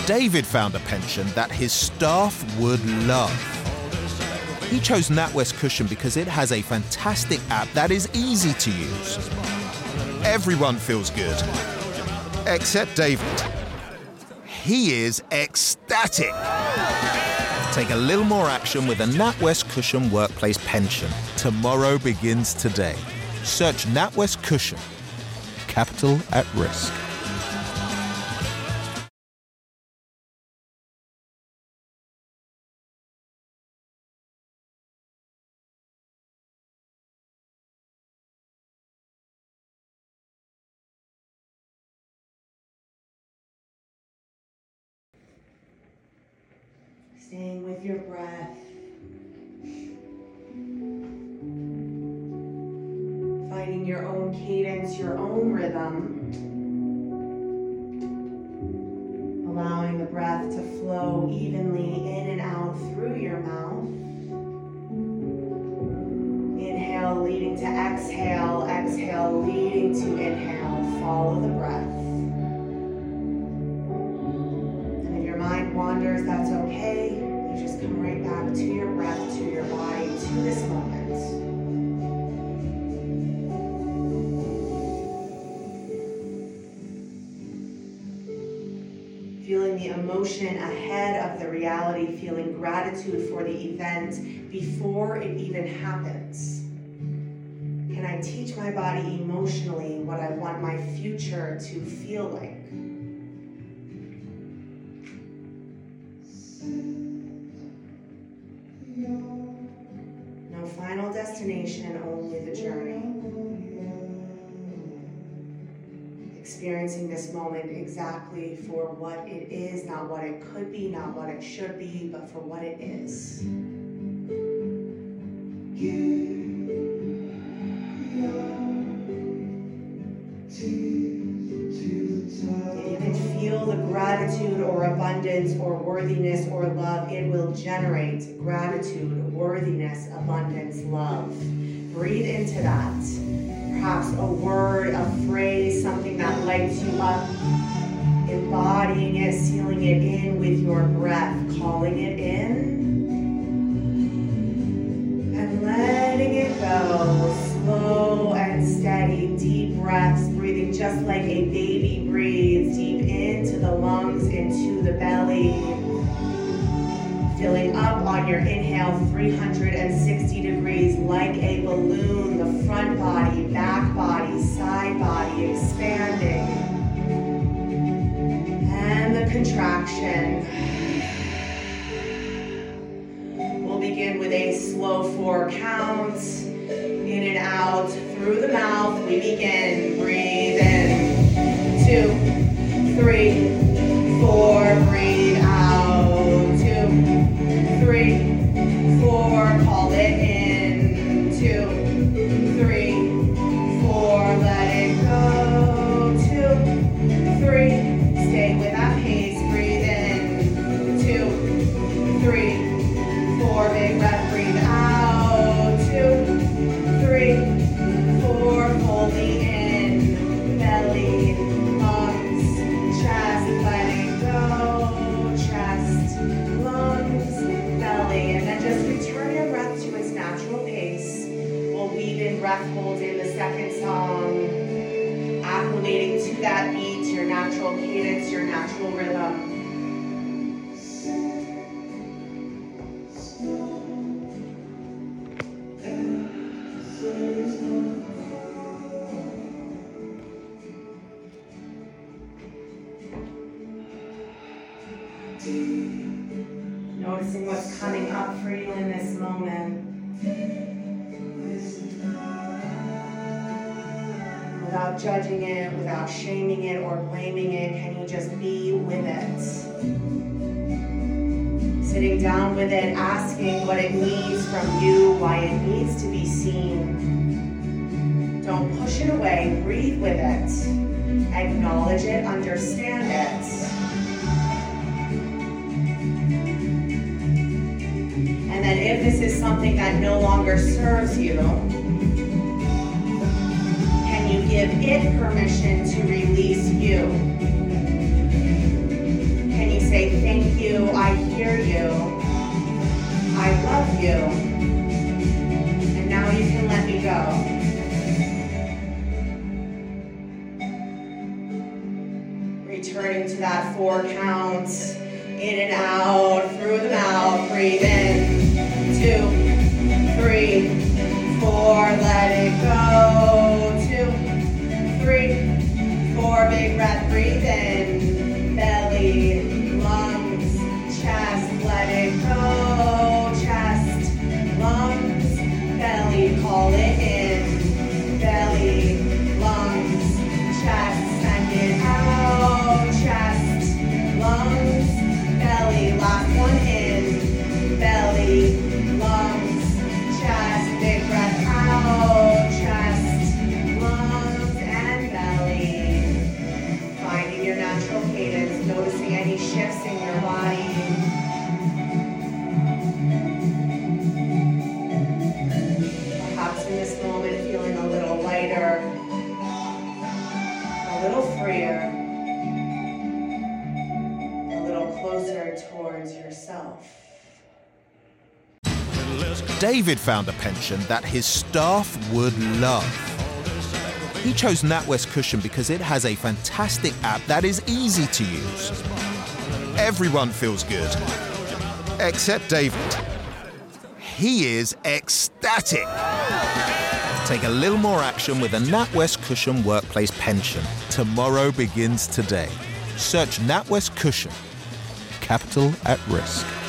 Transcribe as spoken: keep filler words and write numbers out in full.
David found a pension that his staff would love. He chose NatWest Cushion because it has a fantastic app that is easy to use. Everyone feels good, except David. He is ecstatic. Take a little more action with a NatWest Cushion Workplace Pension. Tomorrow begins today. Search NatWest Cushion. Capital at risk. Staying with your breath. Finding your own cadence, your own rhythm. Allowing the breath to flow evenly in and out through your mouth. Inhale leading to exhale, exhale leading to inhale. Follow the breath. Mind wanders, that's okay. You just come right back to your breath, to your body, to this moment. Feeling the emotion ahead of the reality, feeling gratitude for the event before it even happens. Can I teach my body emotionally what I want my future to feel like? No final destination, only the journey. Experiencing this moment exactly for what it is, not what it could be, not what it should be, but for what it is. The gratitude or abundance or worthiness or love, it will generate gratitude, worthiness, abundance, love. Breathe into that. Perhaps a word, a phrase, something that lights you up. Embodying it, sealing it in with your breath, calling it in and letting it go. Slow and steady, deep breaths, breathing just like a baby breathes, deep into the lungs, into the belly. Filling up on your inhale, three hundred sixty degrees, like a balloon, the front body, back body, side body, expanding. And the contraction. We'll begin with a slow four counts. In and out through the mouth. We begin. Breathe in. Two, three, four. Breathe out. Two, three, four. Call it in. Two, three, four. Let it go. Two, three. Stay with that pace. Breathe in. Two, three, four. Big breath. Breathe out. Two, three, four, fully in, belly, lungs, chest, let it go, chest, lungs, belly, and then just return your breath to its natural pace. We'll weave in breath holds in the second song, acclimating to that beat, your natural cadence, your natural rhythm. Noticing what's coming up for you in this moment. Without judging it, without shaming it or blaming it, can you just be with it? Sitting down with it, asking what it needs from you, why it needs to be seen. Don't push it away, breathe with it. Acknowledge it, understand it. And then if this is something that no longer serves you, can you give it permission to release you? Can you say thank you, I hear you, I love you, and now you can let me go. Returning to that four count, in and out, through the mouth, breathe in, two, three, four, let it go, two, three, four, big breath, breathe in, belly, lungs, chest, let it go, chest, lungs, belly, call it in, belly, lungs, chest, send it out, chest, lungs, belly, last one in, belly, lungs, chest, big breath out, chest, lungs, and belly. Finding your natural cadence, noticing any shifts in your body. Perhaps in this moment feeling a little lighter, a little freer, a little closer towards yourself. David found a pension that his staff would love. He chose NatWest Cushion because it has a fantastic app that is easy to use. Everyone feels good, except David. He is ecstatic. Take a little more action with a NatWest Cushion Workplace Pension. Tomorrow begins today. Search NatWest Cushion. Capital at risk.